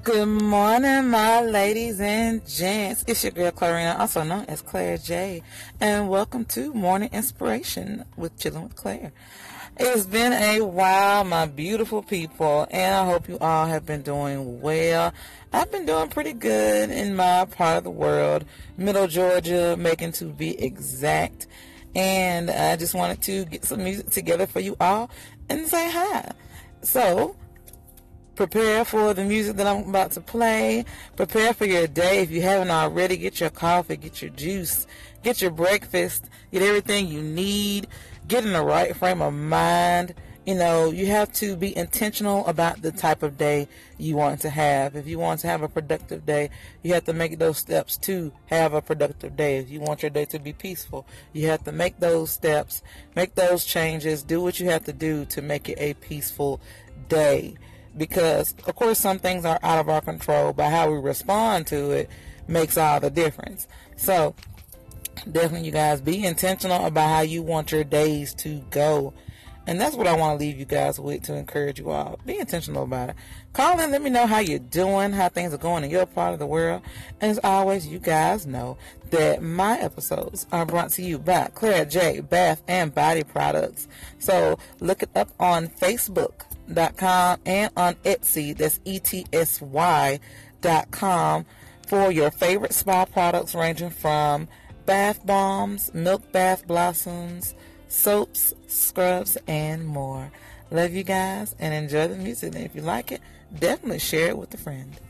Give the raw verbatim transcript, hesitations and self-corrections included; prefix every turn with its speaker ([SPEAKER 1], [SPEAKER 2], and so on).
[SPEAKER 1] Good morning, my ladies and gents. It's your girl Clarina, also known as Claire J, and welcome to Morning Inspiration with Chillin' with Claire. It's been a while, my beautiful people, and I hope you all have been doing well. I've been doing pretty good in my part of the world, Middle Georgia, Macon to be exact, and I just wanted to get some music together for you all and say hi. So, prepare for the music that I'm about to play. Prepare for your day. If you haven't already, get your coffee, get your juice, get your breakfast, get everything you need. Get in the right frame of mind. You know, you have to be intentional about the type of day you want to have. If you want to have a productive day, you have to make those steps to have a productive day. If you want your day to be peaceful, you have to make those steps, make those changes, do what you have to do to make it a peaceful day. Because, of course, some things are out of our control, but how we respond to it makes all the difference. So, definitely, you guys, be intentional about how you want your days to go. And that's what I want to leave you guys with to encourage you all. Be intentional about it. Call in, let me know how you're doing, how things are going in your part of the world. And as always, you guys know that my episodes are brought to you by Claire J Bath and Body Products. So, look it up on Facebook. Dot com and on Etsy, that's E T S Y dot com, for your favorite spa products ranging from bath bombs, milk bath blossoms, soaps, scrubs, and more. Love you guys and enjoy the music. And if you like it, definitely share it with a friend.